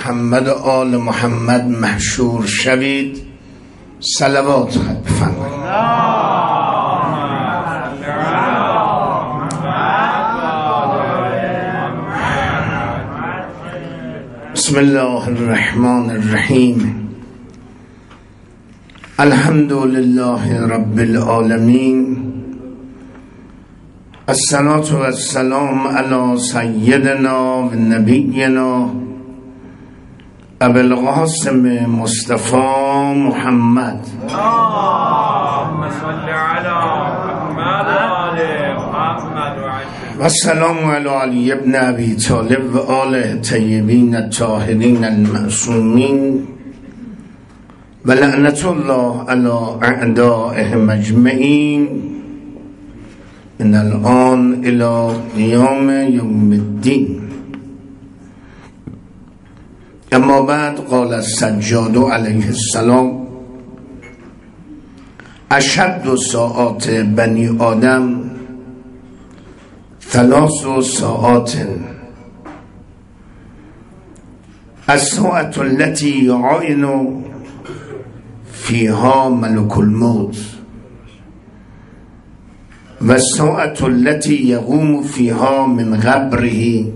محمد و آل محمد محشور شوید. صلوات بفرمایید. بسم الله الرحمن الرحیم. الحمد لله رب العالمین. الصلاة و السلام علی سیدنا و نبینا ابو القاسم مصطفی محمد. اللهم صل علی محمد و آل محمد و السلام علی علی ابن ابی طالب و آله طیبین الطاهرین المعصومین و لعنت الله علی اعدائهم اجمعین من الان الى قیام یوم الدین. اما بعد قال السجاد علیه السلام: اشد ساعات بنی آدم 3 ساعات. الساعة التي يعاين فيها ملك الموت والساعة التي يقوم فيها من قبره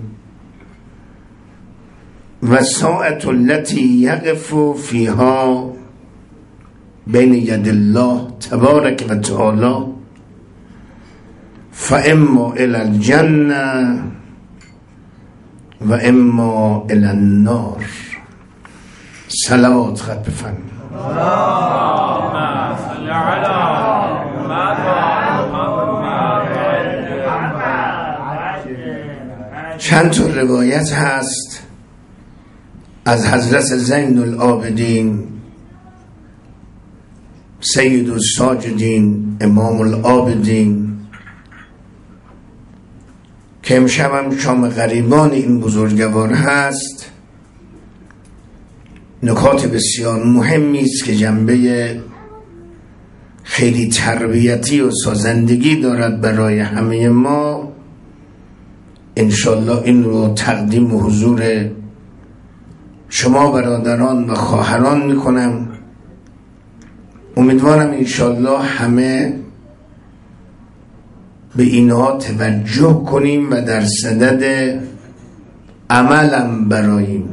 والساعة التي يقف فيها بين يد الله تبارك وتعالى فإما إلى الجنة وإما إلى النار. صلوات خط بفرمایید. اللهم صل علی محمد و آل. چند تا روایت هست از حضرت زین العابدین سید الساجدین امام العابدین که امشب هم شام غریبان این بزرگوار هست. نکات بسیار مهمی است که جنبه خیلی تربیتی و سازندگی دارد برای همه ما. انشالله این رو تقدیم و حضور شما برادران و خواهران میکنم. امیدوارم انشالله همه به اینها توجه کنیم و در صدد عملم براییم.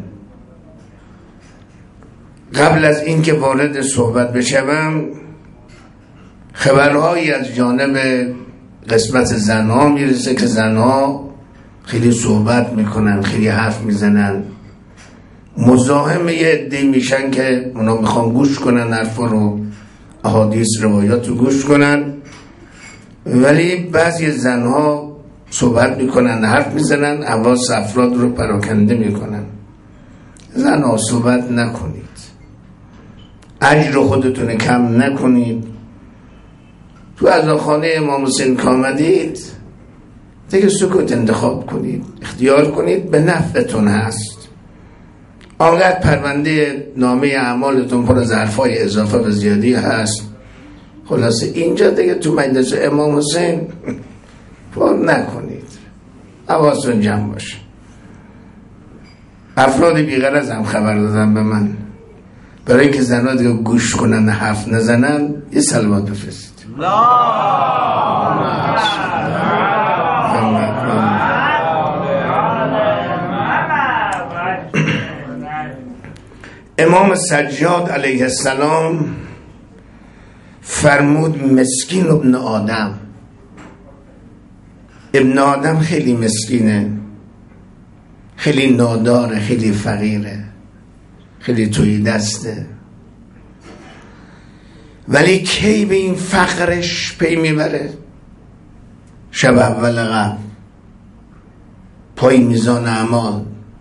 قبل از اینکه وارد صحبت بشوم خبرهایی از جانب قسمت زنها میرسه که زنها خیلی صحبت میکنن، خیلی حرف میزنن، مزاحم یه عده‌ای میشن که اونا میخوان گوش کنن حرفا رو، احادیث روایات رو گوش کنن، ولی بعضی زنها صحبت میکنن، حرف میزنن، حواس افراد رو پراکنده میکنن. زنها صحبت نکنید، اجر خودتون کم نکنید. تو عزاخانه امام حسین که آمدید دیگه سکوت انتخاب کنید، اختیار کنید، به نفعتون هست. آنقدر پرونده نامه اعمالتون پر از حرفای اضافه و زیادی هست. خلاصه اینجا دیگه تو مجلس امام حسین پر نکنید، حواستون جمع باشه. افراد بیغرض هم خبر دادن به من برای اینکه زنها دیگه گوش کنن حرف نزنن یه صلوات بفرستید. امام سجاد علیه السلام فرمود مسکین ابن آدم. ابن آدم خیلی مسکینه، خیلی ناداره، خیلی فقیره، خیلی توی دسته، ولی کی به این فقرش پی میبره؟ شب اول قبل پای میزان اعمال،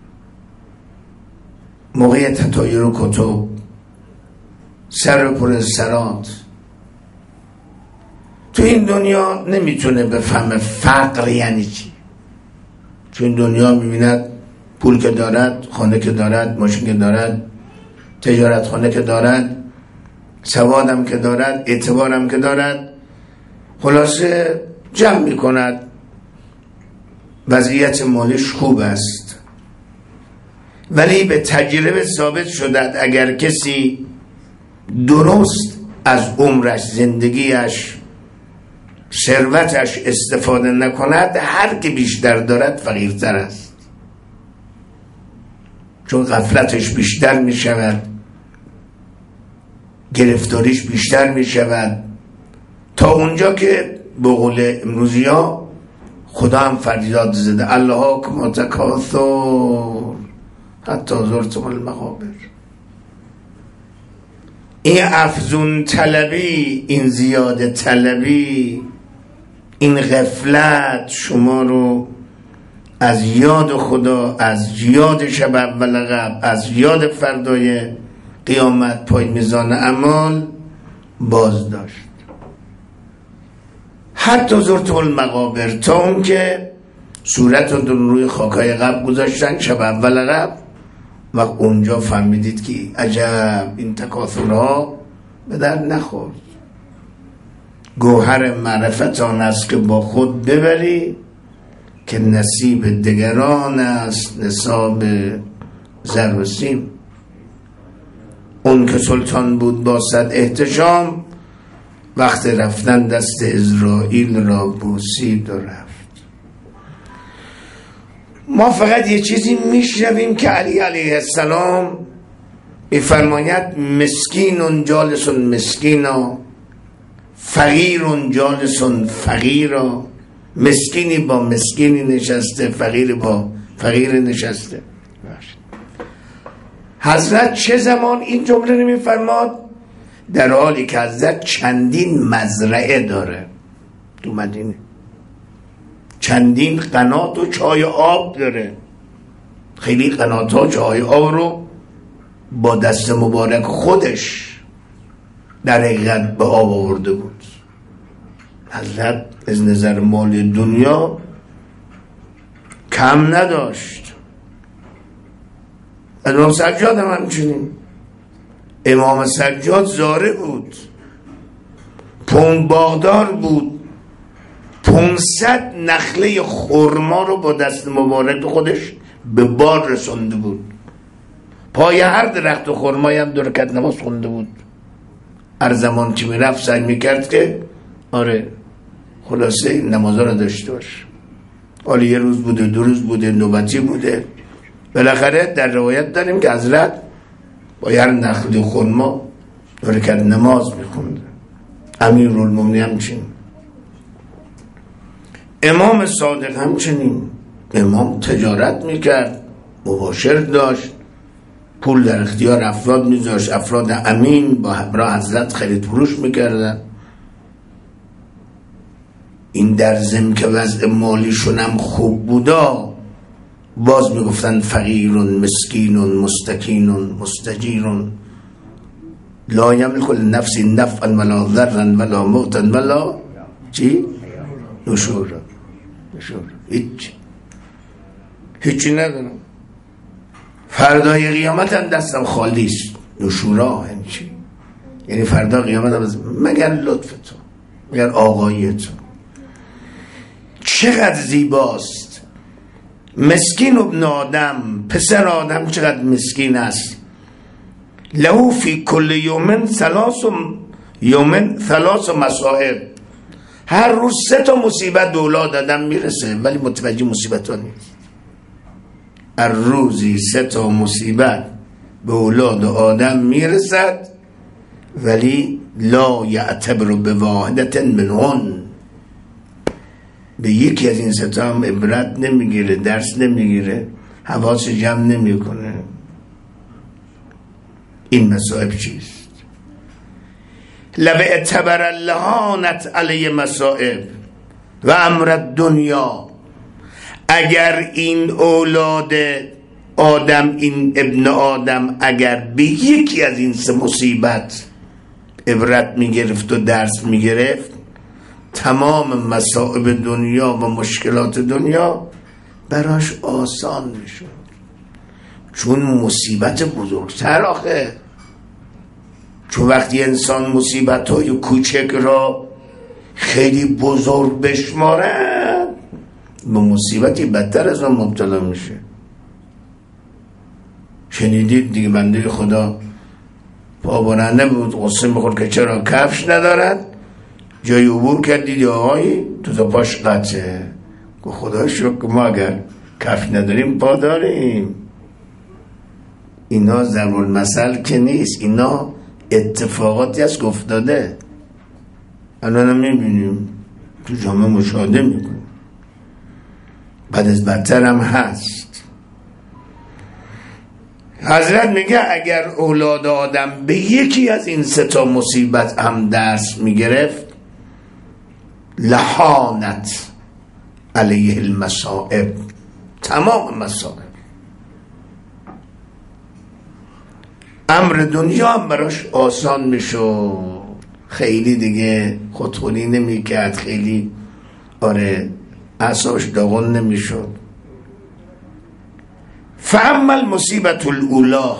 موقع تطایر و کتب، سر پر سرات. تو این دنیا نمیتونه بفهمه فقر یعنی چی. تو این دنیا میبیند پول که دارد، خانه که دارد، ماشین که دارد، تجارت خانه که دارد، سوادم که دارد، اعتبارم که دارد، خلاصه جمع میکند، وضعیت مالیش خوب است. ولی به تجربه ثابت شده اگر کسی درست از عمرش، زندگیش، ثروتش استفاده نکند، هر که بیشتر دارد فقیرتر است، چون غفلتش بیشتر می شود، گرفتاریش بیشتر می شود، تا اونجا که به قول امروزی ها خدا هم فریاد زده اللهاکم تکاثر حتی زرتم المقابر. این افزون طلبی، این زیاده طلبی، این غفلت شما رو از یاد خدا، از یاد شب اول عقب، از یاد فردای قیامت پای میزان اعمال باز داشت. حتی زرتم المقابر، تا اون که صورت رو روی خاکای قبر گذاشتن شب اول عقب، و اونجا فهمیدید که عجب این تکاثرها به در نخورد. گوهر معرفت آن است که با خود ببری، که نصیب دگران است نصاب زر و سیم. اون که سلطان بود با صد احتشام، وقت رفتن دست عزرائیل را بوسید و رفت. ما فقط یه چیزی میشنویم که علی علیه السلام میفرماید مسکین جالس مسکینا، فقیر جالس فقیرا. مسکینی با مسکینی نشسته، فقیر با فقیر نشسته. حضرت چه زمان این جمله نمیفرماد؟ در حالی که حضرت چندین مزرعه داره تو مدینه، چندین قنات و چای آب داره. خیلی قنات ها چای آب رو با دست مبارک خودش در حقیقت به آب آورده بود. حضرت از نظر مال دنیا کم نداشت. امام سجاد هم همچنین. امام سجاد زاره بود، پون باغدار بود، 500 نخله خرما رو با دست مبارک خودش به بار رسونده بود. پای هر درخت خرمایی هم 2 رکعت نماز خونده بود. هر زمان که میرفت سعی میکرد که آره خلاصه این نمازها رو داشته باش. حالا 1 روز بوده، 2 روز بوده، نوبتی بوده، بالاخره در روایت داریم که حضرت با هر نخل خرما 2 رکعت نماز میخوند. امیرالمومنین همچنین، امام صادق همچنین. امام تجارت میکرد، مباشر داشت، پول در اختیار افراد میذاشت، افراد امین با همراه حضرت خرید فروش میکردن. این در ضمن که وضع مالیشون هم خوب بودا، باز میگفتن فقیرون مسکینون مستکینون مستجیرون لا یملک لنفس نفعا ولا ضرا ولا موتا ولا چی؟ نشورا. هیچی ندارم، فردای قیامت هم دستم خالی است. نشورا هم چی؟ یعنی فردا قیامت هم مگر لطف تو، مگر آقایی تو. چقدر زیباست مسکین ابن آدم، پسر آدم چقدر مسکین است. له فی کل یومن 3 مصائب، هر روز 3 مصیبت به اولاد آدم میرسه ولی متوجه مصیبت ها نیست. هر روزی 3 مصیبت به اولاد آدم میرسد ولی لا یعتبر بواحدة منهن، به یکی از این 3 هم عبرت نمیگیره، درس نمیگیره، حواس جمع نمیکنه. این مصائب چیست؟ لو اعتبر اللهانت علی مصائب و امر دنیا، اگر این اولاد آدم، این ابن آدم، اگر به یکی از این 3 مصیبت عبرت میگرفت و درس میگرفت، تمام مصائب دنیا و مشکلات دنیا براش آسان میشد. چون مصیبت بزرگتر آخه، چون وقتی انسان مصیبت‌های کوچک را خیلی بزرگ بشمارد، به مصیبتی بدتر از اون مبتلا میشه. شنیدید دیگه، بنده خدا پا برنده بود، قصه میخورد که چرا کفش ندارد، جای عبور کردید یا آقایی تو تا پاش قطعه. خدا شکر ما اگر کفش نداریم پا داریم. اینا ضرب المثل که نیست، اینا اتفاقاتی از افتاده. الان هم میبینیم تو جامعه مشاهده میکنیم، بعد از بدتر هم هست. حضرت میگه اگر اولاد آدم به یکی از این سه تا مصیبت هم دست میگرفت، لحانت علیه المصائب، تمام مصائب، امر دنیا هم براش آسان میشد، خیلی دیگه خودخونی نمیکرد، خیلی اعصابش داغون نمیشد. فاما المصیبت الاولی،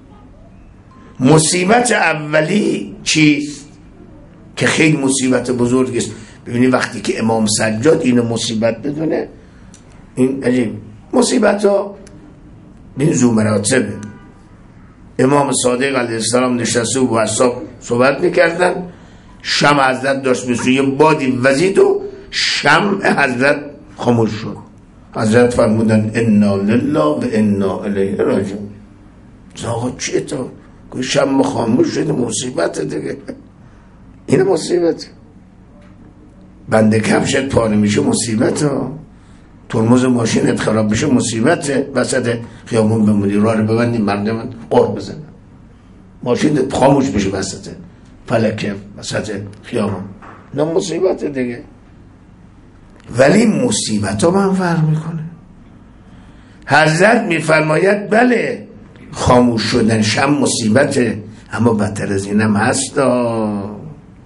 مصیبت اولی چیست که خیلی مصیبت بزرگی است. ببینید وقتی که امام سجاد اینو مصیبت بدونه، این عجیب مصیبت ها این ذو مراتبه. امام صادق علیه السلام نشسته و با اصحاب صحبت میکردن، شمع حضرت داشت مثل یه بادی وزید و شمع حضرت خاموش شد. حضرت فرمودن انا لله و انا الیه راجعون. آقا چیه تو؟ شمع خاموش شد، مصیبت دیگه، این مصیبت. بنده کفشت پاره میشه مصیبت ها، ترمز ماشینت خراب بشه مصیبته، وسط خیابون بمونی راه رو ببندی مردم قر بزنن، ماشینت خاموش بشه وسط فلکه وسط خیابون، نه مصیبت دیگه. ولی مصیبت ها من فرق میکنه. حضرت میفرماید بله خاموش شدن شم مصیبته، اما بدتر از اینم هستا.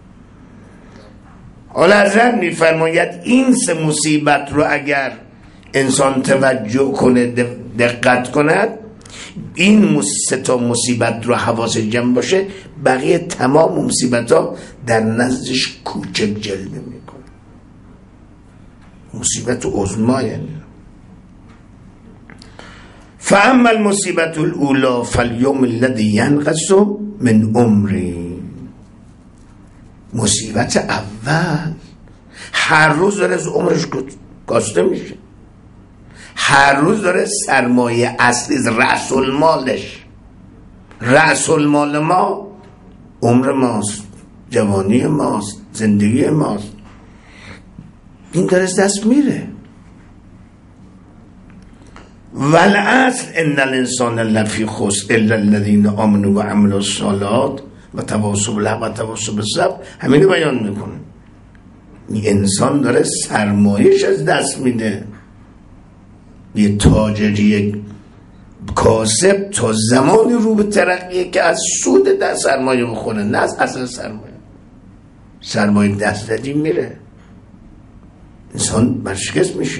حالا حضرت میفرماید این سه مصیبت رو اگر انسان توجه کنه، دقت کند، این سه تا مصیبت رو حواس جمع باشه، بقیه تمام مصیبت ها در نزدش کوچک جلوه میکنه. مصیبت عظما یعنی. فاما المصیبت الاولی فالیوم الذی ینقص من عمری، مصیبت اول هر روز داره از عمرش کاسته میشه، هر روز داره سرمایه اصلی رأس المالش، رأس المال ما عمر ماست، جوانی ماست، زندگی ماست، این داره از دست میره. والعصر ان الانسان لفی خسر الا الذین آمنوا و عملوا الصالحات و تواصوا بالحق و تواصوا بالصبر. همین بیان میکنه این انسان داره سرمایه‌اش از دست میده. یه تاجری کاسب تا زمانی رو به ترقیه که از سود در سرمایه بخونه، نه از اصل سرمایه دست دادی میره، انسان برشکست میشه.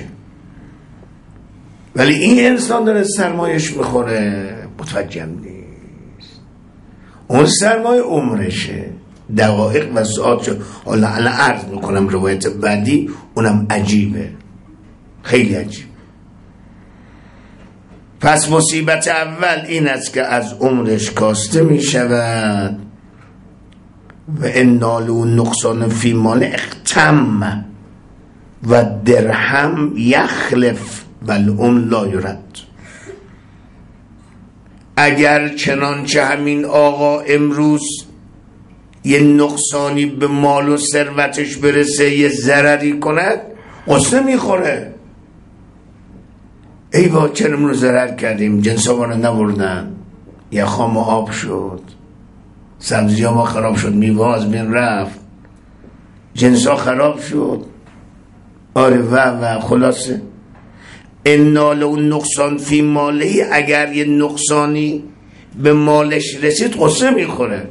ولی این انسان داره سرمایهش میخوره، متوجه نیست. اون سرمایه عمرشه، دقایق و ساعت. حالا عرض میکنم روایت بعدی، اونم عجیبه، خیلی عجیب. پس مصیبت اول این است که از عمرش کاسته میشود. و انالو نقصان فی مال اختم و درهم یخلف والعمر لا یرد. اگر چنانچه همین آقا امروز یه نقصانی به مال و ثروتش برسه، یه ضرری کند، قصه میخوره. ای با چرا امروز ضرر کردیم، جنس ها ما رو نبردن، یه خام آب شد، سبزی ها ما خراب شد، میوه از بین رفت، جنس ها خراب شد، آره و خلاصه انال و نقصان فی مالی. اگر یه نقصانی به مالش رسید قصه میخوره.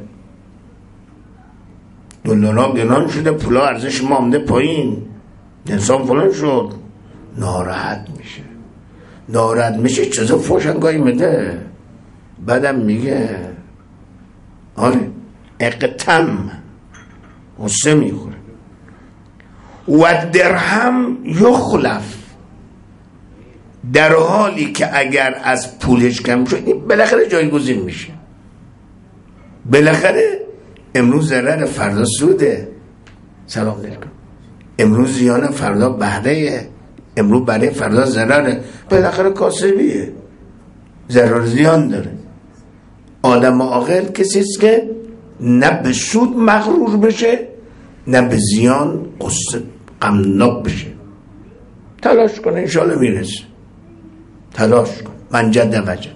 دلارا گران شده، پولا ارزش ما آمده پایین، انسان فلان شد، ناراحت میشه. چیزا فوشنگاهی میده، بعدم میگه آره اقتم، قصه میخوره. و درهم یخلف، در حالی که اگر از پولش کم شد این بالاخره جایگزین میشه. بالاخره امروز ضرر فردا سوده. سلام علیکم. امروز زیان فردا بهره، امروز برای فردا ضرره. بالاخره کاسبیه، ضرر زیان داره. آدم عاقل کسی است که نه به سود مغرور بشه نه به زیان قصه غمناک بشه. تلاش کنه انشالله میرسه. تلاش کن من جد وجد.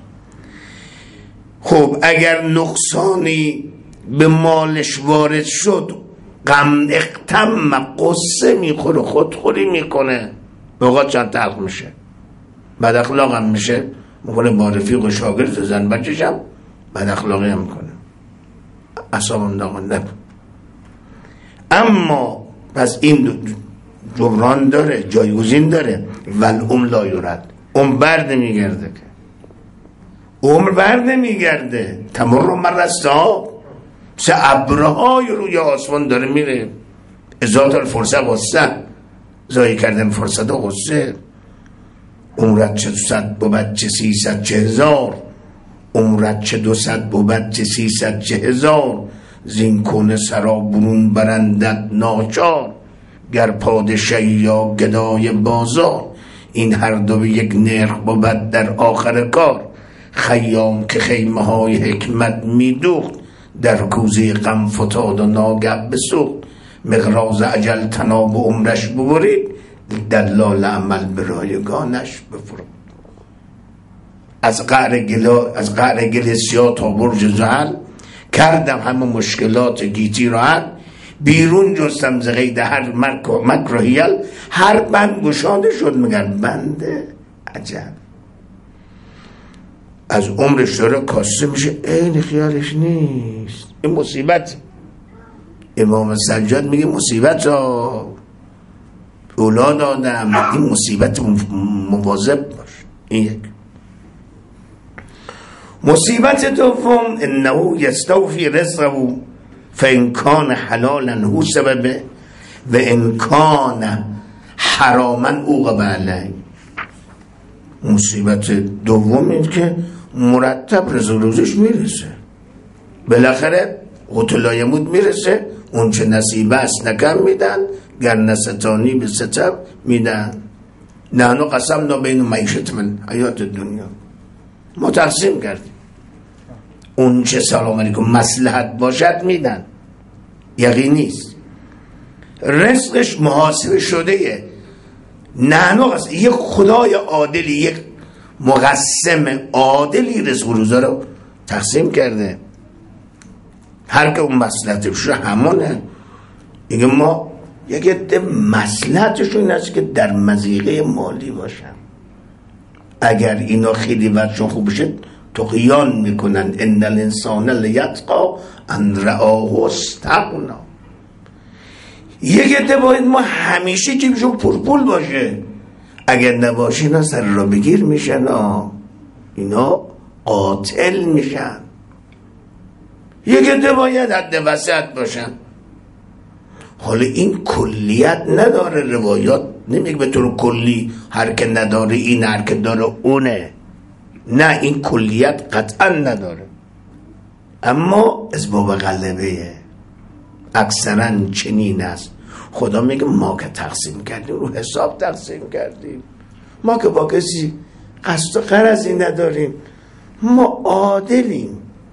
خب اگر نقصانی به مالش وارد شد غم اختم قصه میخوره، خودخوری میکنه، اوقات چند تلخ میشه، بد اخلاق هم میشه، میکنه با رفیق و شاگرد زن بچه‌ش هم بد اخلاقی هم میکنه. اعصابم داغون نکن. اما پس این جبران داره، جایگزین داره. ول لا یرد، اون بر نمیگرده که عمر بر نمیگرده. تمر مرستا سه ابرهای روی آسمان داره میره. ازاد الفرصه غصه، زایی کردن فرصت و غصه. عمرت چه 200 بود چه 300 چه هزار، عمرت چه 200 بود چه 300 چه هزار، زین کنه سرا برون برندت ناچار، گر پادشاهی یا گدای بازار، این هر دو به یک نرخ بود در آخر کار. خیام که خیمه های حکمت میدوخت، در کوزه غم فتاد و ناگه بسوخت. مقراض اجل تناب و عمرش ببرید، دلال عمل به رایگانش بفرمود. از قعر گل سیاه تا برج زحل، کردم همه مشکلات گیتی را حل. بیرون جستم ز قید هر مکر و حیل، هر بند گشاده شد مگر بند عجل. از عمرش داره کاسه میشه، این خیالش نیست. این مصیبت. امام سجاد میگه مصیبت ها اولاد آدم، این مصیبت مواظب باش. این یک. مصیبت دوم انه یستوفی رزقه فان کان حلالا هو سببه و ان کان حراما عوقب علیه. مصیبت دوم این که مرتب رزق روزش میرسه، بالاخره قتل یموت میرسه. اون چه نصیبه است نکم میدن، گر نستانی به ستم میدن. نحنو قسمنا بین معیشت من حیات دنیا، ما تقسیم کردیم. اون چه سلام علیکم مصلحت باشد میدن، یقین نیست. رزقش محاسبه شده. نحنو قسم، یک خدای عادلی، یک مقسم عادلی رزق روزا رو تقسیم کرده. هر که اون مصلحتش رو همونه. دیگه ما یک عده مصلحتشون این است که در مضیقه مالی باشن. اگر اینا خیلی وضعشون خوب بشه طغیان میکنن. ان الانسان لیطغی ان رآه استغنی. یک عده باید ما همیشه جیبشون پرپول باشه. اگر نباشه اینا سر را بگیر میشن، اینا قاتل میشن. یک عده باید حد وسط باشن. حالا این کلیت نداره. روایات نمیگه به طور کلی هر که نداره این، هر که داره اونه. نه، این کلیت قطعا نداره، اما اسباب غلبه اکثرا چنین است. خدا میگه ما که تقسیم کردیم رو حساب تقسیم کردیم، ما که با کسی قصد و غرضی نداریم، ما عادلیم.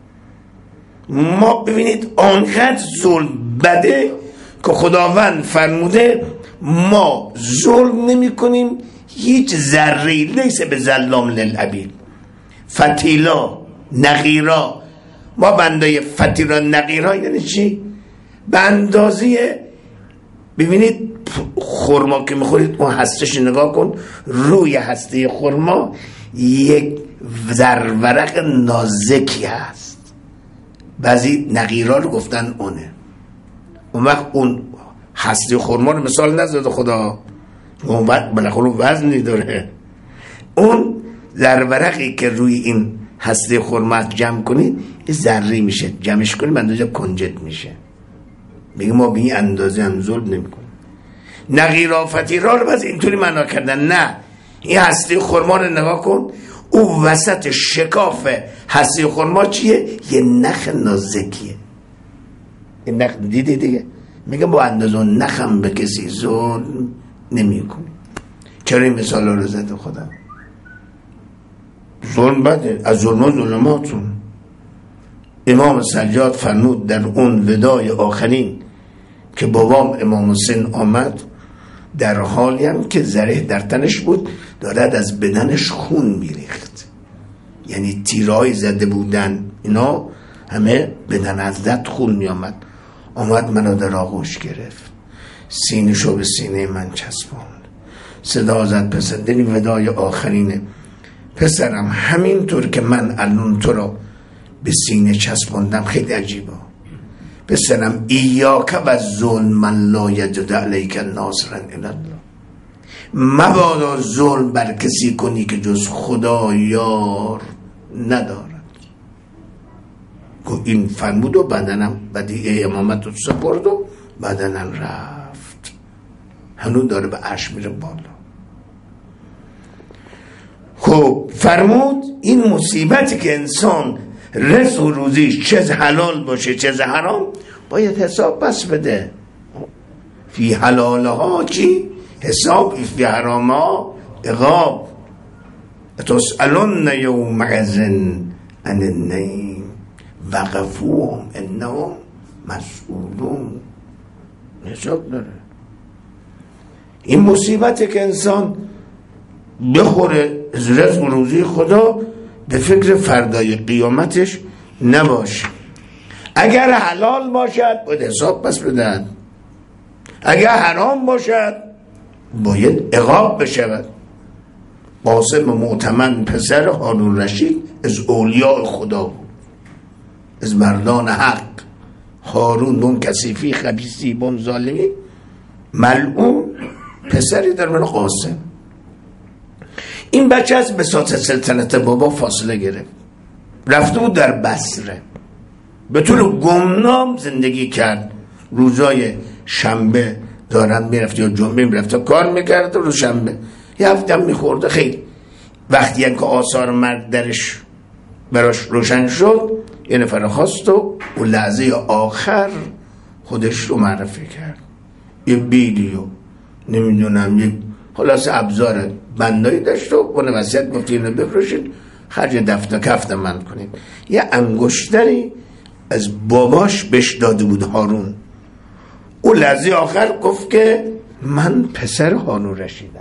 ما ببینید آنقدر ظلم بده که خداوند فرموده ما ظلم نمی کنیم هیچ ذره‌ای. لیس به ظلام للعبید. فتیلا نغیرا، ما بندای فتیلا نغیرا یعنی چی؟ به اندازه، ببینید خرما که میخورید اون هستش نگاه کن، روی هسته خرما یک ورق نازکی هست. بعضی نغیرا رو گفتن اونه. اون وقت اون هسته خرما رو مثال نزده خدا، اون وقت بالاخره وزنی داره. اون ورقی که روی این هسته خرما جمع کنید ذره میشه، جمعش کنید به اندازه کنجد میشه. میگه ما به این اندازه هم ظلم نمی کنیم. نغیرا فتیرا رو بس اینطوری معنا کردن. نه، این هسته خرما رو نگاه کن، او وسط شکاف هسته خرما چیه؟ یه نخ نازکیه. این نخ دیدی دیگه، میگه با اندازه نخم به کسی ظلم نمی کنی. چرا این مثال رو زده خدا؟ ظلم بده، از ظلم ظلماتون. امام سجاد فرمود در اون ودای آخرین که بابام امام حسین آمد، در حالی هم که زره در تنش بود دارد از بدنش خون میریخت، یعنی تیرهای زده بودن اینا همه بدن از زد خون میامد. آمد منو در آغوش گرفت، سینه‌شو به سینه من چسباند، صدا زد پسر، دلی ودای آخرینه، پسرم همینطور که من الان تو رو به سینه چسباندم خیلی عجیبه، پسرم ایاک و ظلم من لا یجد علیک ناصرا الا الله، مبادا ظلم بر کسی کنی که جز خدا یار ندارد. این فرمود و بدنم بدیعه امامت رو سپرد و بدنم رفت، هنوز داره به عرش میره بالا. خب فرمود این مصیبتی که انسان رزق و روزیش چه حلال باشه چه حرام باید حساب پس بده. فی حلالها چی؟ حساب، فی حرامها عقاب. تسألن یومئذ عن النعیم وقفوهم انهم مسئولون. حساب داره. این مصیبتی که انسان بخوره از رزق و روزی خدا، به فکر فردای قیامتش نباشه. اگر حلال باشد باید حساب پس بدن، اگر حرام باشد باید عقاب بشود. قاسم معتمن پسر هارون رشید از اولیاء خدا بود، از مردان حق. هارون اون کثیفی خبیثی بون ظالمی ملعون پسری در من قاسم. این بچه از بساط سلطنت بابا فاصله گرفت، رفته بود در بصره، به طور گمنام زندگی کرد. روزای شنبه دارن میرفت یا جمعه میرفت کار میکرد، روز شنبه یه هفته هم میخورده. خیلی وقتی که آثار مرگ درش براش روشن شد یه نفر خواست و لحظه آخر خودش رو معرفی کرد، یه بیلی و نمیدونم یک خلاص ابزار بندایی داشت و اون وصیت گفت اینو بفروشید خرج دفتر کفت من کنید. یه انگشتری از باباش بهش داده بود هارون. او لحظه آخر گفت که من پسر هارون رشیدم،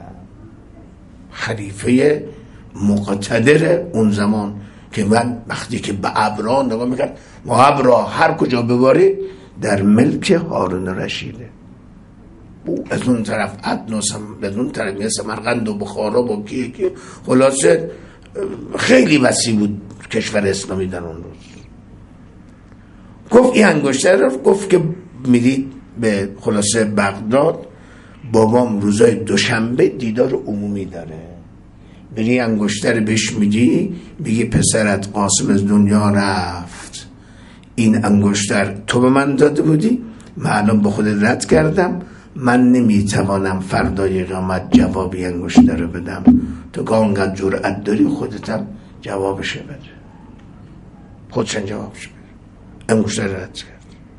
خلیفه مقتدر اون زمان، که من وقتی که به ابرا نگاه میکرد، ما ابرا هر کجا ببارید در ملک هارون رشیده. او از اون طرف عدناس، از اون طرف سمرقند و بخارا و کی خلاصه خیلی وسیع بود کشور اسلامی در اون روز. گفت این انگشتر رو، گفت که میرید به خلاصه بغداد، بابام روزای دوشنبه دیدار عمومی داره، بری انگشتر بهش میدی، میگی پسرت قاسم از دنیا رفت، این انگشتر تو به من داده بودی، من الان به خودت رد کردم، من نمیتوانم فردای قیامت جوابی انگشتر رو بدم، تو که اونقدر جرأت داری خودتم جوابش بده. خودشن جوابش بده، انگشتر رد کرد.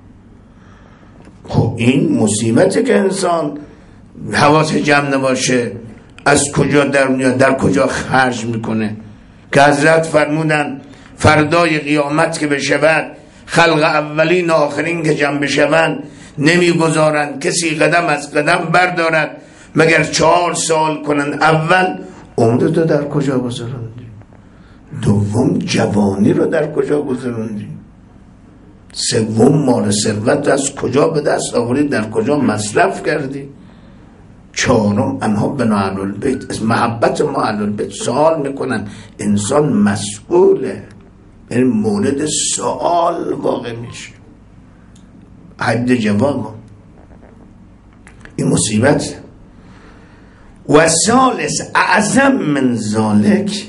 خب این مصیبته که انسان حواس جمع نباشه، از کجا در میاد، در کجا خرج میکنه. که حضرت فرمودن فردای قیامت که بشود، خلق اولین و آخرین که جمع بشوند، نمیگذارند کسی قدم از قدم بردارد مگر 4 سال کنند. اول عمر رو در کجا گذراندی، دوم جوانی رو در کجا گذراندی، سوم مال ثروت از کجا به دست آوردی، در کجا مصرف کردی، چهارم انها بنا اهل البیت، از محبت ما اهل البیت سوال میکنن. انسان مسئوله، این مورد سوال واقع میشه. حد جواب این مصیبت. و ثالث اعظم من ذالک،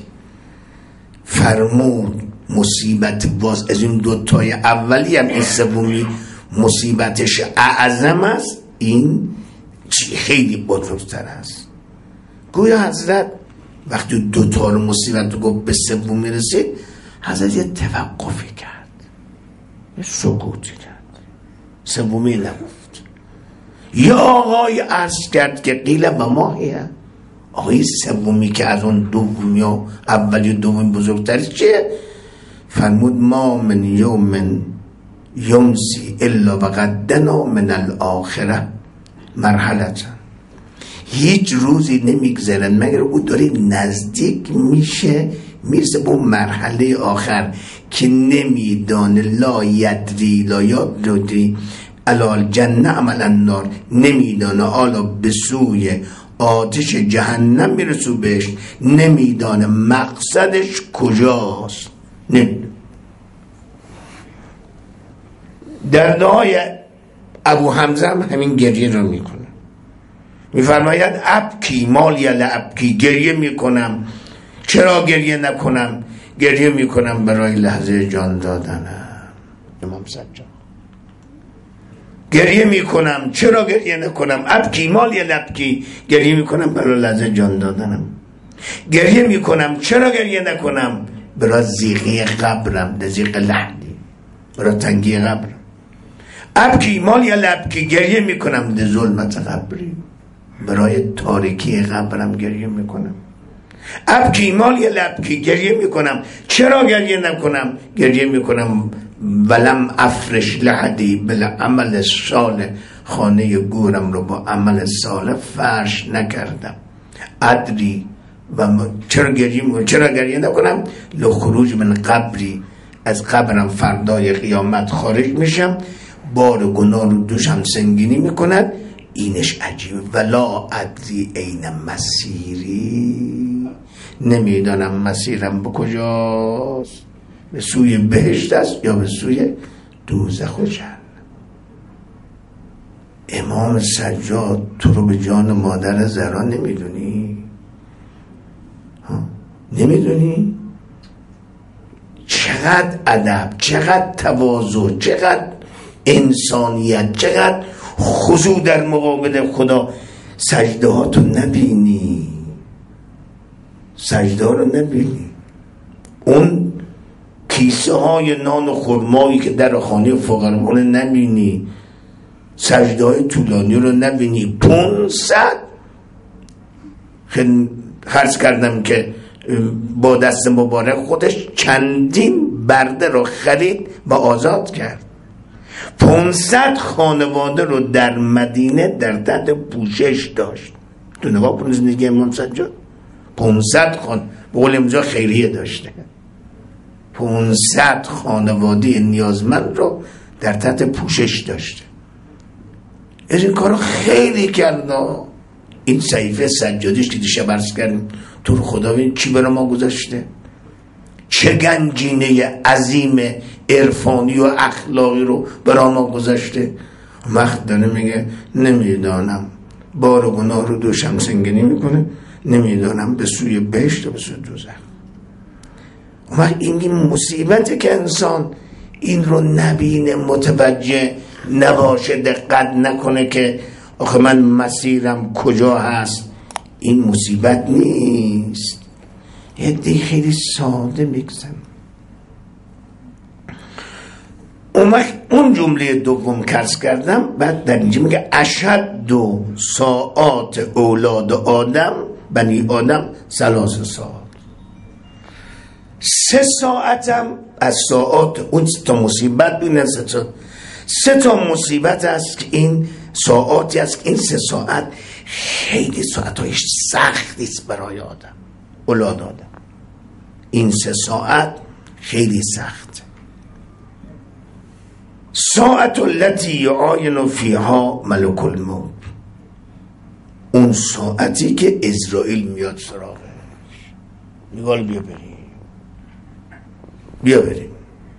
فرمود مصیبت باز از این دوتای اولی هم این سومی مصیبتش اعظم است، این خیلی بزرگتر است. گویا حضرت وقتی دوتا رو مصیبت رو گفت به سوم میرسید، حضرت یه توقفی کرد، یه سکوتی کرد، سومی نگفت. یا آقای عرض کرد که قیل و ماهیه، آقای سومی که از اون دومی و اولی و دومی بزرگتری چیه؟ فرمود ما من یوم یمسی الا وقدنا من الاخره مرحله. هیچ روزی نمیگذرن مگر او داره نزدیک میرسه به مرحله آخر که نمیدانه، لا یدری لا یدری علی جنه عمل النار، نمیدانه آلا به سوی آتش جهنم میرسو بهش، نمیدانه مقصدش کجاست، نمیدانه. در دعای ابو حمزه هم همین گریه رو میکنه، میفرماید ابکی مال یا لابکی، گریه میکنم. چرا گریه نکنم؟ گریه میکنم برای لحظه جان دادنم. امام سجاد گریه میکنم. چرا گریه نکنم؟ ابکی مال یا لابکی، گریه میکنم برای لحظه جان دادنم. گریه میکنم. چرا گریه نکنم؟ برای زیغی قبرم، زیغ لحدی، برای تنگی قبرم. ابکی مال یا لابکی، گریه میکنم ده ظلمت قبری، برای تاریکی قبرم گریه میکنم. ابکی مال یا لابکی، گریه میکنم. چرا گریه نکنم؟ گریه میکنم ولم افرش لحدی بالعمل صالح، خانه گورم رو با عمل صالح فرش نکردم. ادری و چرا گریه نکنم؟ لخروج من قبری، از قبرم فردای قیامت خارج میشم، بار گناه رو دوشم سنگینی میکند. اینش عجیبه. ولا ادری این مسیری، نمیدانم مسیرم به کجاست، به سوی بهشت است یا به سوی دوزخ و جهنم. امام سجاد تو رو به جان مادر زهرا نمیدونی؟ نمیدونی؟ چقدر ادب، چقدر تواضع، چقدر انسانیت، چقدر خضوع در مقابل خدا. سجده ها تو نبینی، سجده ها رو نبینی، اون کیسه های نان و خرمایی که در خانه فقرا نبینی، سجده های طولانی رو نبینی. 500 خرج کردم که با دست مبارک خودش چندین برده رو خرید و آزاد کرد. 500 خانواده رو در مدینه در تحت پوشش داشت. تو نگاه کن زندگی امام سجاد. 500 به قول امضا خیریه داشته. 500 خانواده نیازمند رو در تحت پوشش داشته. از این کارو خیلی کرد. این صحیفه سجادیش که دیشب عرض کردیم تو رو خدا ببین چی برای ما گذاشته، چه گنجینه عظیم عرفانی و اخلاقی رو برای ما گذاشته. وقت داره میگه نمیدانم، بار گناه رو دوشم سنگینی میکنه، نمیدانم به سوی بهشت و به سوی دوزخ. وقت این مصیبته که انسان این رو نبینه، متوجه نباشه، دقت نکنه که آخه من مسیرم کجا هست. این مصیبت نیست. یه خیلی ساده میگذن. اون جمله دوم کارس کردم. بعد در اینجا میگه اشد دو ساعات اولاد آدم بنی آدم 3 ساعت. 3 ساعتم از ساعات اون تا مصیبت بینه. 3 تا مصیبت است که این ساعاتی است که این 3 ساعت خیلی ساعتهایش سختی است برای آدم، اولاد آدم. این 3 ساعت خیلی سخت. ساعت التي يعاين فيها ملك الموت، اون ساعتی که اسرائیل میاد سراغش، میگه بیا بریم.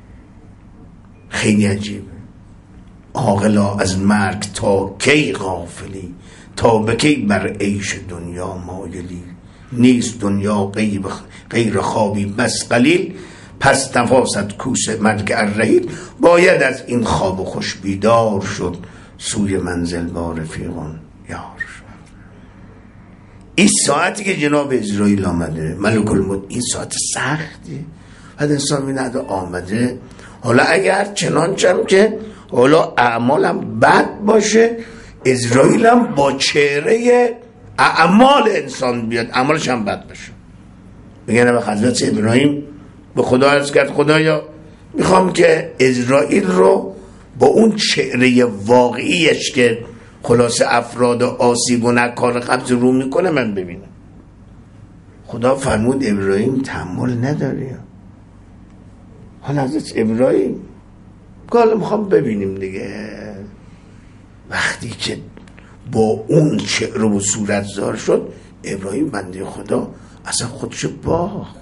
خیلی عجیبه. عاقلا از مرگ تا کی غافلی، تا به کی بر عیش دنیا مایلی. نیست دنیا غیر خوابی بس قلیل، پس نفاست کوس مرگ الرحیل. باید از این خواب خوش بیدار شد، سوی منزل با رفیقان یار شد. این ساعتی که جناب اسرائیل آمده ملک الموت، این ساعت سختی، بعد انسان می‌بینه آمده. حالا اگر چنانچه که حالا اعمالم بد باشه، اسرائیل هم با چهره اعمال انسان بیاد، اعمالش هم بد باشه. میگن به حضرت ابراهیم به خدا عرض کرد خدایا میخوام که اسرائیل رو با اون چهره واقعیش که خلاص افراد آسیب و نکار قبض رو میکنه من ببینم. خدا فرمود ابراهیم تحمل نداری. حالا حضرت ابراهیم گاله میخوام ببینیم دیگه. وقتی که با اون چهره و صورت ظاهر شد، ابراهیم بنده خدا اصلا خودشو باخت،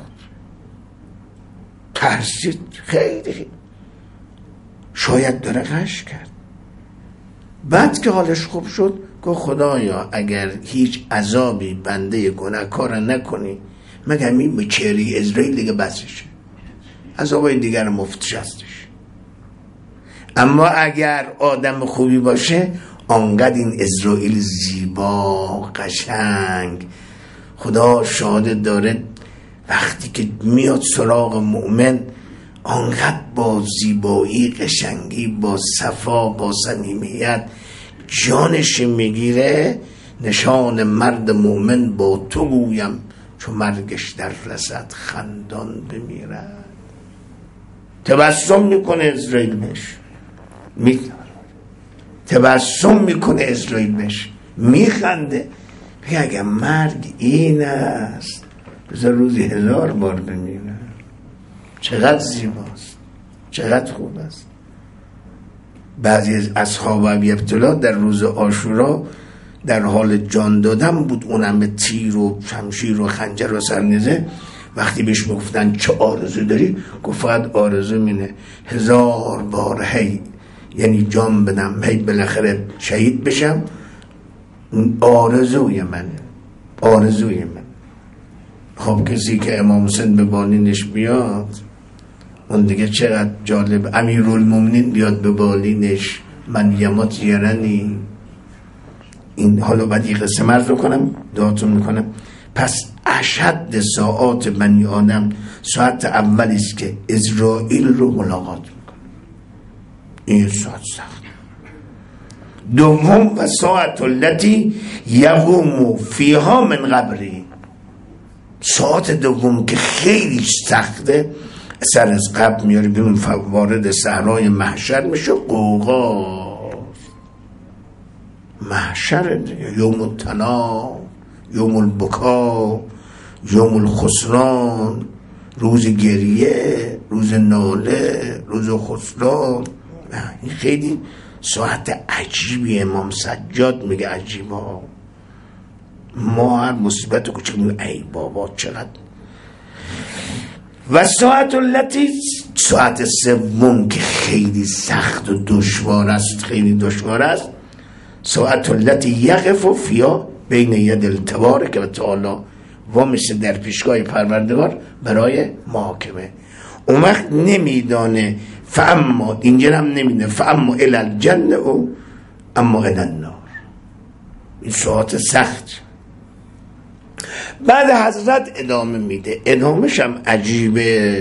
ترسید، خیلی شاید داره غش کرد. بعد که حالش خوب شد گفت خدایا اگر هیچ عذابی بنده گناهکار نکنی مگر این به چهره اسرائیل دیگه بسشه، عذابای دیگر مفتش هستش. اما اگر آدم خوبی باشه آنقدر این اسرائیل زیبا قشنگ، خدا شاهد داره وقتی که میاد سراغ مؤمن آنقدر با زیبایی قشنگی با صفا با صمیمیت جانش میگیره. نشان مرد مؤمن با تو گویم چون مرگش در رسد خندان بمیرد. تبسم میکنه اسرائیل بهش، تبسم میکنه اسرائیل بهش، میخنده، میگه اگر مرگ این است بذار روزی 1000 بار بمیرم. چقدر زیباست، چقدر خوب است. بعضی از اصحاب ابی ابتلا در روز عاشورا در حال جان دادن بود، اونم به تیر و شمشیر و خنجر و سرنیزه. وقتی بهش میگفتن چه آرزو داری؟ گفت فقط آرزو مینه 1000 بار هی، یعنی جان بدم هی بالاخره شهید بشم. آرزوی منه، آرزوی من. خب کسی که امام حسین به بالینش بیاد اون دیگه چقدر جالب. امیرالمومنین بیاد به بالینش، من یمات یرنی. این حالا بعد این قصه مرز رو کنم دعاتون میکنم. پس اشد ساعات بنی آدم ساعت اولیست که اسرائیل رو ملاقات میکنه. این ساعت سخت. دوم و ساعت التي یقوم فیها من قبری، ساعت دوم که خیلی سخته، سر از قبر میاره بیرون، وارد صحرای محشر میشه. قوقا محشر یوم التنا، یوم البکا، یوم الخسران، روز گریه، روز ناله، روز خسران. این خیلی ساعت عجیبی. امام سجاد میگه عجیبا. ما هر مصیبت کوچک میگه ای بابا چقدر. و ساعت التي، ساعت سوم که خیلی سخت و دشوار است، خیلی دشوار است، ساعت التي یقف فیها بین ید التبارک و تعالی، و مثل در پیشگاه پروردگار برای محاکمه. اون وقت نمیدانه فاما، اینجا هم نمیدونه فاما الی الجنه و اما الی النار. این ساعت سخت. بعد حضرت ادامه میده، ادامهش هم عجیبه.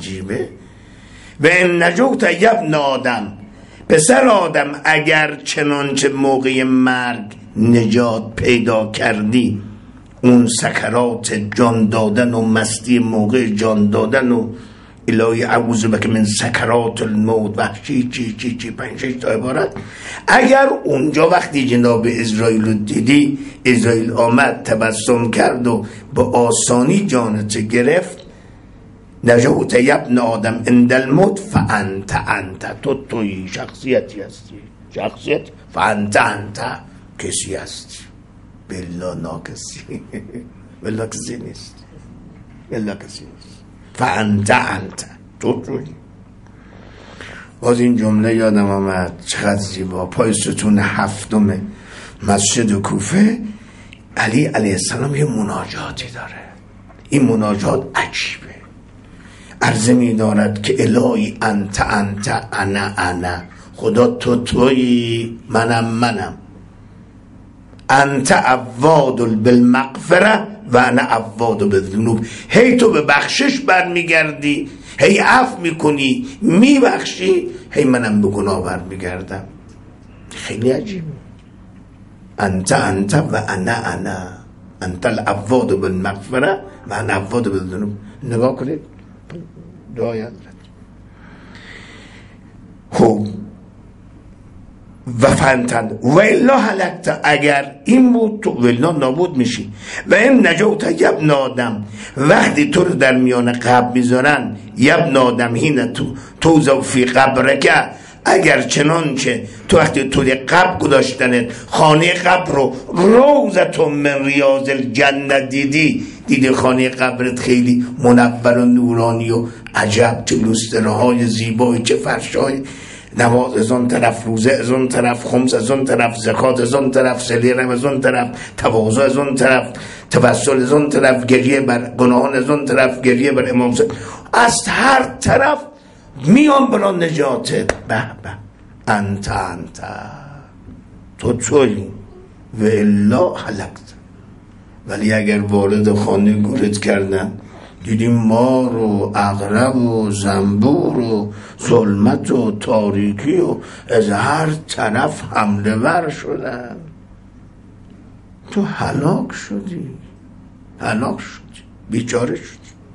و ان نجوت یبن آدم، پسر آدم اگر چنانچه موقع مرگ نجات پیدا کردی، اون سکرات جان دادن و مستی موقع جان دادن و الهی اعوذ بک من سکرات الموت وحشی چی 5-6 تا عبارت، اگر اونجا وقتی جناب اسرائیل رو دیدی، اسرائیل آمد تبسم کرد و با آسانی جانت گرفت، نجوت یبن آدم عند الموت فانت توی شخصیتی هستی، شخصیت فانت کسی هستی، بلا ناکسی بلا کسی نیست، بلا کسی نیست، فانت توی. باز این جمله یادم آمد چقدر زیبا. پای ستون 7 مسجد کوفه علی علیه السلام یه مناجاتی داره. این مناجات عجیبه. عرضه می دارد که الهی انت انا خدا توی منم انت عواد بالمغفره و انا عواد بالذنوب. هی تو به بخشش برمیگردی، هی عفو میکنی، میبخشی، هی منم به گناه برمیگردم. خیلی عجیب. انت و انا انت العواد بالمغفره و انا عواد بالذنوب. نگاه کنید دعای حضرت. خب و فانتن و الا هلکت، اگر این بود تو ولا نابود میشی. و این نجوت یبن آدم، وقتی تو رو در میان قبر میذارن، یبن آدم هین توزو فی قبرک، اگر چنانچه تو وقتی تو قبر گذاشتنت، خانه قبر رو روزتون من ریاض الجنه دیدی خانه قبرت خیلی منور و نورانی و عجب، چه لوسترهای زیبایی، چه فرشای، نماز از اون طرف، روزه از اون طرف، خمس از اون طرف، زکات از اون طرف، صله رحم از اون طرف، تواضع از اون طرف، توسل از اون طرف، گریه بر گناهان از اون طرف، گریه بر امام صادق، از هر طرف میان برای نجاتت. به به انت تو تویی و الا هلکت. ولی اگر وارد خانه گورت کردن، دیدیم مار و عقرب و زنبور و ظلمت و تاریکی و از هر طرف حمله ور شدن، تو هلاک شدی، بیچاره شدی.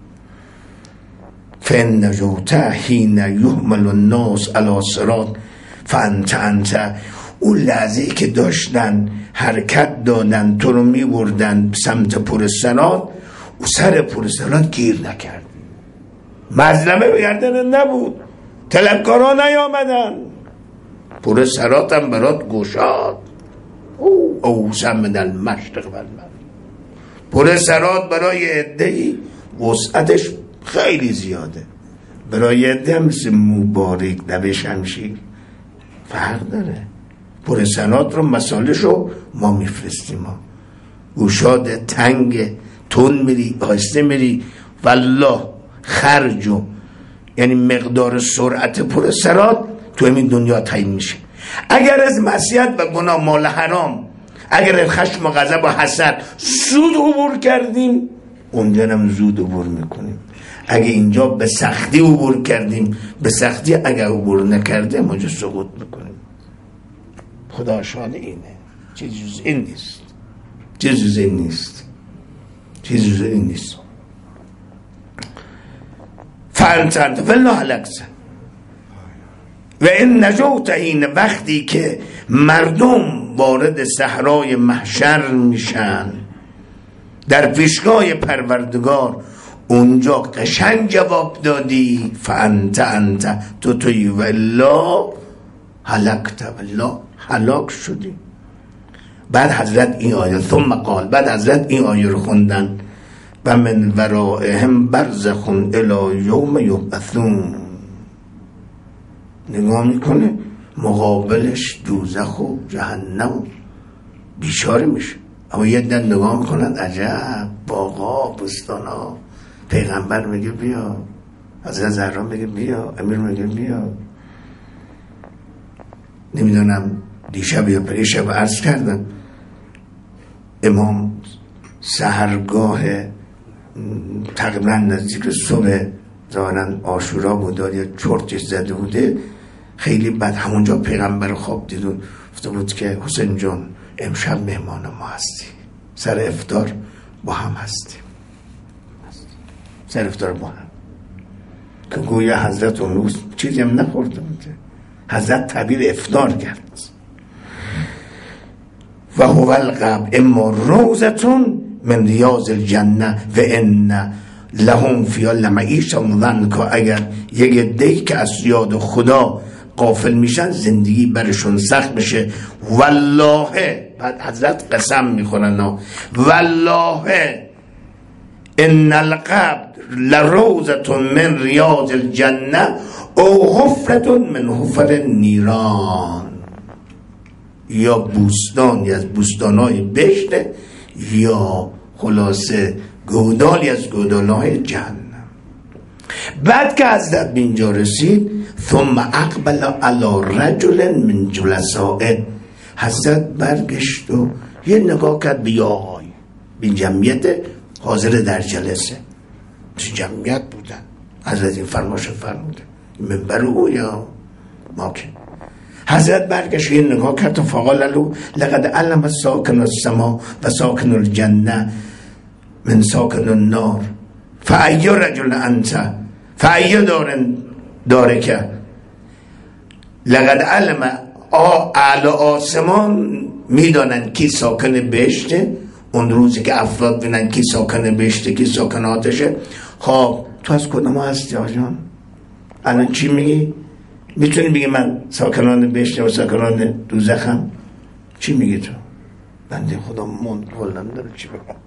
فن نجوت حین یحمل الناس علی صراط فانت اون لحظه‌ای که داشتن حرکت دادن تو رو میبردن سمت پر صراط، او سر پر صراط گیر نکردی، مظلمه به گردن نبود، طلبکارا نیامدن، پر صراط هم برات گشاد. او سمن المشرق و المغرب. پر صراط برای عده‌ای وسعتش خیلی زیاده، برای عده مثل مبارک لب شمشیر فرق داره. پر صراط رو مسالشو ما میفرستیم، ما گشاد تنگ، تون میری، آهسته میری، والله خرجو، یعنی مقدار سرعت پر صراط تو همین دنیا تعیین میشه. اگر از معصیت و گناه، مال حرام، اگر از خشم و غضب و حسد زود عبور کردیم، اونجا هم زود عبور میکنیم. اگه اینجا به سختی عبور کردیم، به سختی اگر عبور نکردیم اونجا سقوط میکنیم. خدا شاهد اینه، چیز جز این نیست، چیز جز این نیست. فانت والله هلکت و این نجوت، این وقتی که مردم وارد صحرای محشر میشن در پیشگاه پروردگار، اونجا قشنگ جواب دادی فانت توی والله هلکت، والله هلاک شدی. بعد حضرت این آیه ثم قال، بعد حضرت این آیه رو خوندن و من ورائهم برزخ الی یوم یبعثون. نگاه میکنه مقابلش دوزخ و جهنم بیچاره میشه، اما یه دن نگاه میکنن عجب باغا بستانا، پیغمبر میگه بیا، حضرت زهرا میگه بیا، امیر میگه بیا. نمیدونم دیشب یا پریشب عرض کردم، امام سحرگاه تقریبا نزدیک صبح ظاهرا عاشورا بود یا چرتش زده بوده، خیلی بد همونجا پیغمبر خواب دید و گفته بود که حسین جان امشب مهمان ما هستی، سر افطار با هم هستیم، سر افطار با هم. که گویا حضرت اون روز چیزی هم نخورده بوده، حضرت تعبیر افطار کرد. و هو القبر اما روزتون من ریاض الجنه و ان لهم فیها لمعیشة ضنکا. اگر یک عده‌ای که از یاد خدا غافل میشن زندگی برشون سخت میشه. والله، بعد حضرت قسم میخورن، والله ان القبر لروزة من ریاض الجنه او حفرة من حفر النیران. یا بوستانی از بوستانهای بهشت، یا خلاصه گودالی از گودالهای جهنم. بعد که حضرت به اینجا رسید ثم اقبل علی رجل من جلسائه، حضرت برگشت و یه نگاه کرد به آقای به جمعیت حاضر در جلسه، چه جمعیت بودن، حضرت این فرماش فرموده منبر او یا ما که حضرت برگشت یه نگاه کرد و فقال له لقد علم ساکن السما و ساکن الجنه من ساکن النار فأی رجل انت فأی دارک. لقد علم اعلی آسمان میدانن کی ساکن بهشته، اون روزی که افراد بینن کی ساکن بهشته کی ساکن آتشه. خب تو از کدوم هستی آجان؟ الان چی میگی؟ میتونی بگی من ساکنان بهشت و ساکنان دوزخم؟ چی میگی تو؟ بنده خدا موند کلم داره چی بگم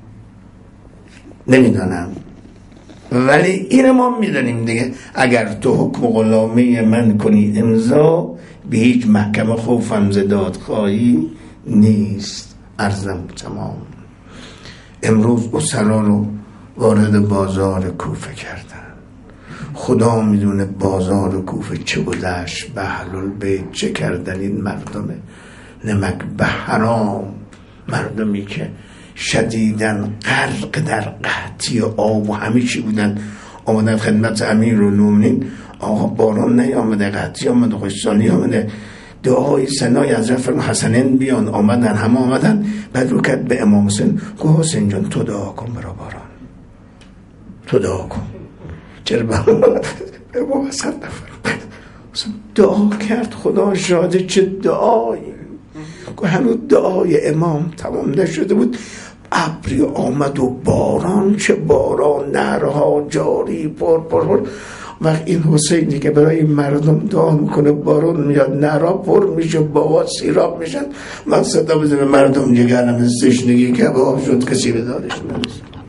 نمیدانم، ولی این ما میدانیم دیگه. اگر تو حکم غلامی من کنی امضا، به هیچ محکمه خوفم ز دادخواهی نیست. عرضم تمام. امروز اسرا رو وارد بازار کوفه کردن. خدا میدونه بازار کوفه چه گذشت، به اهل‌البیت چه کردن این مردم نمک به حرام، مردمی که شدیدن غرق در قحطی آب و همه چی بودن. آمدن خدمت امیرالمومنین، آقا باران نیامده، قحطی آمده، خوشسالی آمده، دعای ثنای حضرت فرمود حسنین بیان. آمدن، همه آمدن. بعد رو کرد به امام حسین، گفت حسین جان تو دعا کن برا باران، تو دعا کن. چرا به ما وسط نفر دعا کرد؟ خدا شاده چه دعایی. هنوز دعای امام تمام نشده بود، ابری آمد و باران، چه باران، نهرها جاری پر. وقت این حسینی که برای این مردم دعا میکنه باران میاد، نهرها پر میشه، بابا سیراب میشن. وقت صدا بزنه مردم جگرم استشنگی که باب شد، کسی به دادش نرسید.